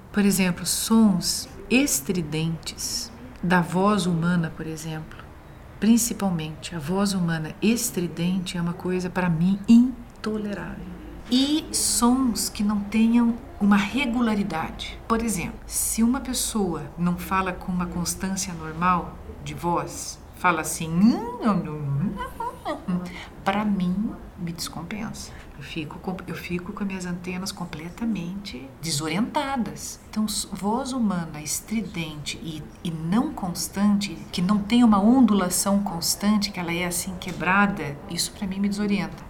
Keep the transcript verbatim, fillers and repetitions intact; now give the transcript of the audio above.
Por exemplo, sons estridentes da voz humana, por exemplo, principalmente a voz humana estridente é uma coisa para mim intolerável. E sons que não tenham uma regularidade. Por exemplo, se uma pessoa não fala com uma constância normal de voz, fala assim, para mim me descompensa. Eu fico, com, eu fico com as minhas antenas completamente desorientadas. Então, voz humana estridente e, e não constante, que não tem uma ondulação constante, que ela é assim quebrada, isso para mim me desorienta.